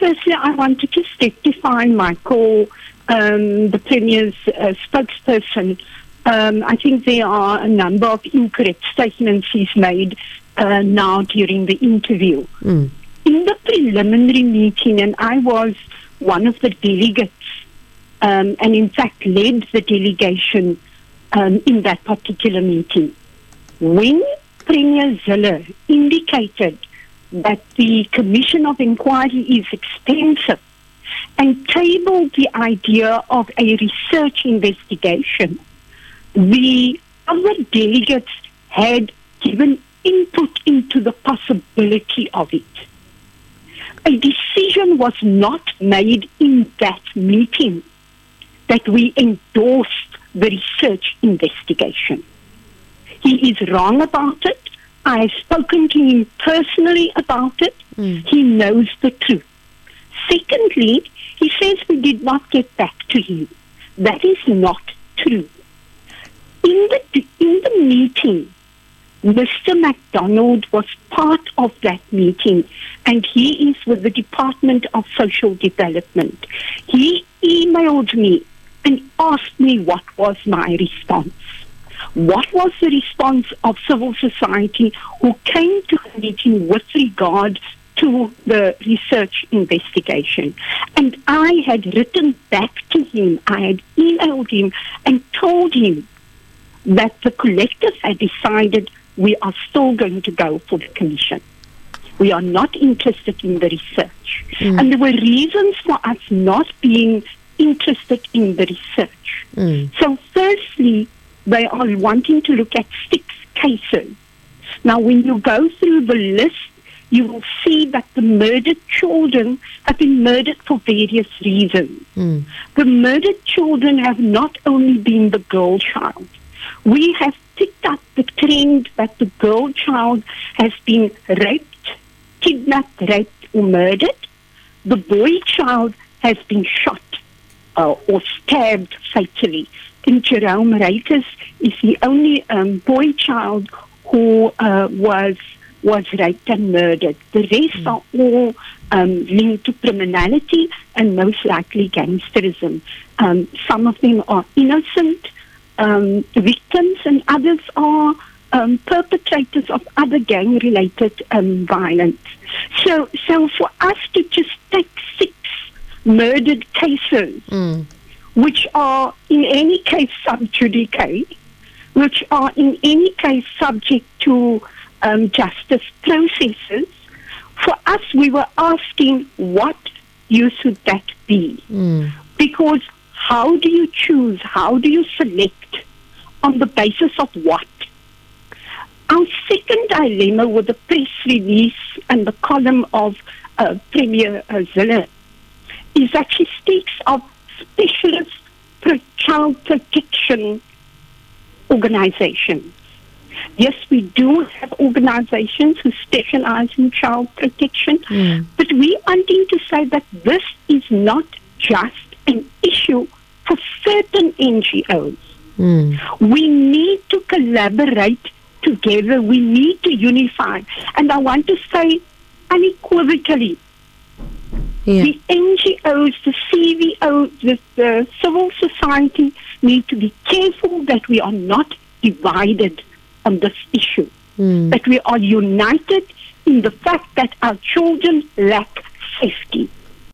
firstly, I want to just rectify Michael, the Premier's spokesperson. I think there are a number of incorrect statements he's made now during the interview. In the preliminary meeting, and I was one of the delegates, and in fact led the delegation in that particular meeting, when Premier Zille indicated that the Commission of Inquiry is expensive and tabled the idea of a research investigation, the other delegates had given input into the possibility of it. A decision was not made in that meeting that we endorsed the research investigation. He is wrong about it. I have spoken to him personally about it. He knows the truth. Secondly, he says we did not get back to him. That is not true. In the meeting, Mr. MacDonald was part of that meeting, and he is with the Department of Social Development. He emailed me and asked me what was my response. What was the response of civil society who came to the meeting with regard to the research investigation? And I had written back to him, I had emailed him and told him that the collective had decided we are still going to go for the commission. We are not interested in the research. And there were reasons for us not being interested in the research. So firstly, they are wanting to look at 6 cases. Now, when you go through the list, you will see that the murdered children have been murdered for various reasons. The murdered children have not only been the girl child. We have picked up the trend that the girl child has been raped, kidnapped, raped, or murdered. The boy child has been shot or stabbed fatally. And Jerome Reiters is the only boy child who was raped and murdered. The rest are all linked to criminality and most likely gangsterism. Some of them are innocent victims, and others are perpetrators of other gang-related violence. So for us to just take 6 murdered cases, which are in any case sub judice, which are in any case subject to justice processes, for us we were asking what use should that be? Because how do you choose? How do you select? On the basis of what? Our second dilemma with the press release and the column of Premier Zille is that she speaks of specialist child protection organizations. Yes, we do have organizations who specialize in child protection, but we are wanting to say that this is not just an issue for certain NGOs. We need to collaborate together. We need to unify. And I want to say unequivocally, the NGOs, the CVO, the civil society need to be careful that we are not divided on this issue, that we are united in the fact that our children lack safety.